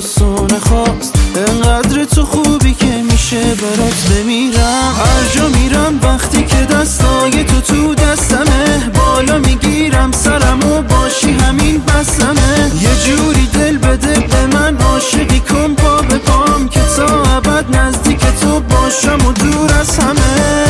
خواست و نخواست، انقدر تو خوبی که میشه برات بمیرم. هر جا میرم وقتی که دستای تو دستمه، بالا میگیرم سرمو باشی همین بسمه. یه جوری دل بده به من، عاشقی کن پا به پام، که تا ابد نزدیک تو باشم و دور از همه.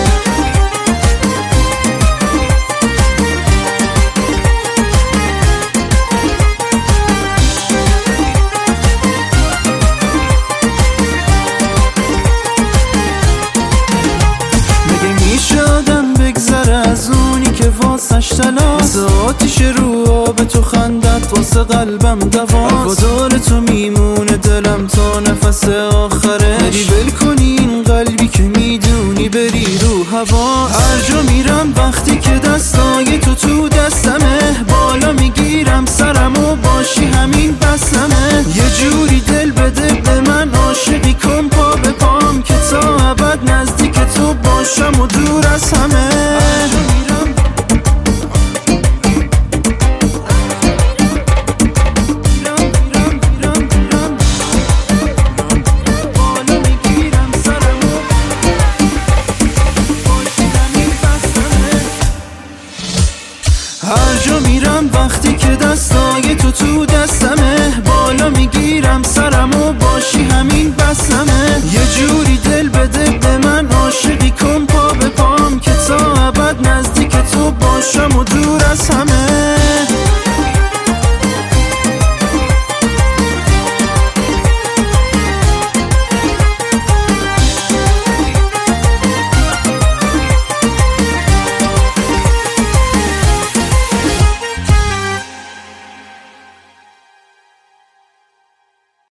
از اونی که واسش تلاست، آتیش رو آب تو خندت واسه قلبم دواست. وفادار تو میمونه دلم تا نفس آخرش، بری ول کنی این قلبی که میدونی بری رو هوا. هر جا میرم وقتی که دستای تو دستمه، بالا میگیرم سرمو باشی همین بسمه. یه جوری دل بده به من، عاشقی کن پا به پام، که تا ابد نزدیک تو باشم و دور از همه. هر جا میرم وقتی که دستای تو دستمه، بالا میگیرم سرمو باشی همین بسمه. یه جوری دل بده به من، عاشقی کن پا به پام، که تا ابد نزدیک تو باشم و دور از همه.